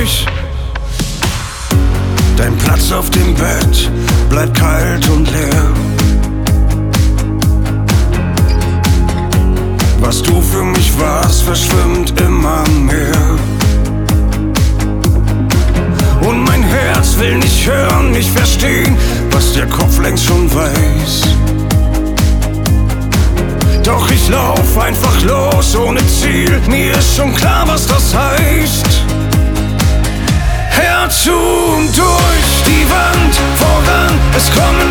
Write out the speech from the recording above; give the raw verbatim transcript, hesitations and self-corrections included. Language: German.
durch. Dein Platz auf dem Bett bleibt kalt und leer. Was du für mich warst, verschwimmt immer mehr. Und mein Herz will nicht hören, nicht verstehen, was der Kopf längst schon weiß. Doch ich lauf einfach los, ohne Ziel, mir ist schon klar, was das heißt. Herz zu und durch die Wand voran, es kommen